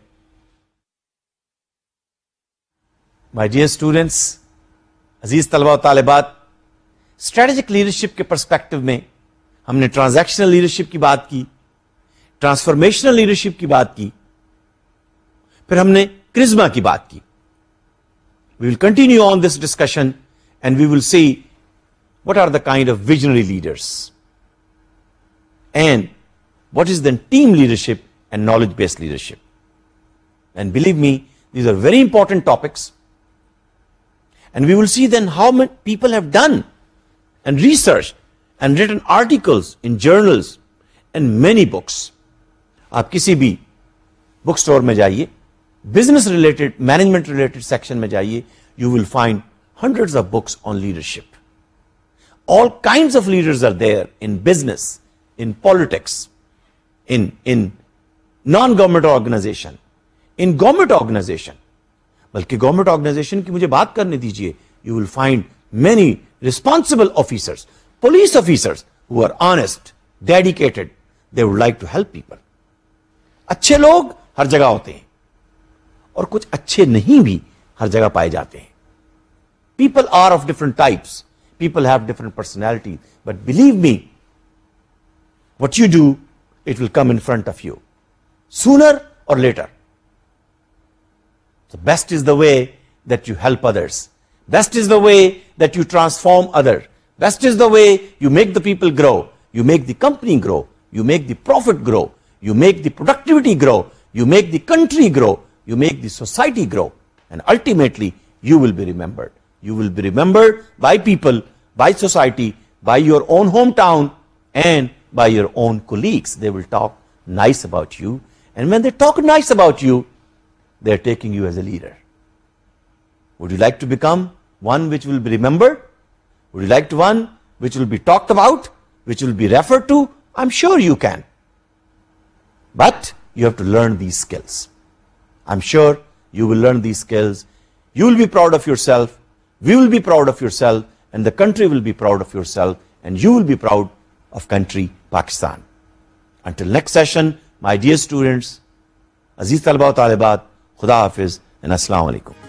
Speaker 1: My dear students, अजीज तलबा और तालिबात, स्ट्रेटेजिक लीडरशिप के perspective में हमने transactional leadership की बात की, ट्रांसफॉर्मेशनल लीडरशिप की बात की, फिर हमने क्रिज्मा की बात की. We will continue on this discussion and we will see what are the kind of visionary leaders and what is then team leadership and knowledge-based leadership. And believe me, these are very important topics. And we will see then how many people have done and researched and written articles in journals and many books. आप किसी भी book store में जाइए, business related, management related section में जाइए, you will find hundreds of books on leadership. All kinds of leaders are there in business, in politics, in, in non-government organization, in government organization. बल्कि government organization की मुझे बात करने दीजिए. You will find many responsible officers, police officers who are honest, dedicated, they would like to help people. अच्छे लोग हर जगह होते हैं और कुछ अच्छे नहीं भी हर जगह पाए जाते हैं. People are of different types, people have different personality, but believe me, what you do, it will come in front of you sooner और later. The best is the way that you help others. Best is the way that you transform others. Best is the way you make the people grow. You make the company grow. You make the profit grow. You make the productivity grow. You make the country grow. You make the society grow. And ultimately, you will be remembered. You will be remembered by people, by society, by your own hometown, and by your own colleagues. They will talk nice about you. And when they talk nice about you, they are taking you as a leader. Would you like to become one which will be remembered? Would you like to one which will be talked about, which will be referred to? I'm sure you can. But you have to learn these skills. I'm sure you will learn these skills. You will be proud of yourself. We will be proud of yourself. And the country will be proud of yourself. And you will be proud of country Pakistan. Until next session, my dear students, Aziz Talaba wa Talibat, Khuda Hafiz and Assalamu Alaikum.